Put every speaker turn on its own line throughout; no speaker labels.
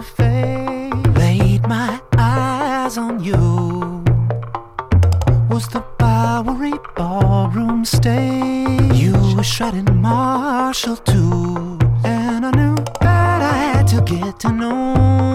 fade. Laid my eyes on you. Was the Bowery ballroom stage. You were shredding Marshall too, and I knew that I had to get to know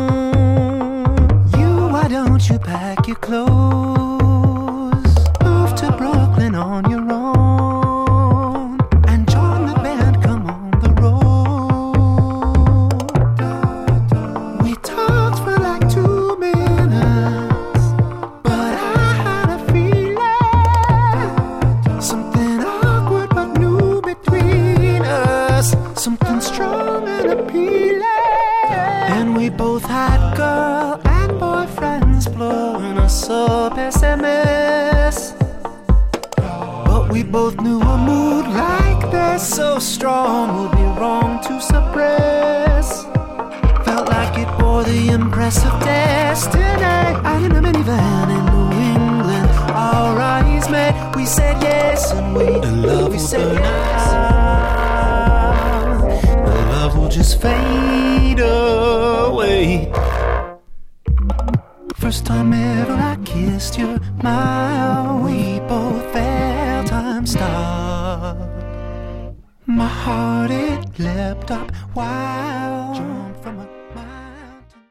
you. Why don't you pack your clothes, move to Brooklyn on your own, and join the band, come on the road. We talked for like 2 minutes, but I had a feeling something awkward but new between us, something strong and appealing. And we both had girl and boyfriends blowing us up SMS, but we both knew a mood like this so strong would be wrong to suppress. Felt like it bore the impress of destiny. Out in a minivan in New England, our eyes met. We said yes and we said yes. The love will just fade away. First time ever I kissed your mouth, we both felt time stop. My heart, it leapt up wild.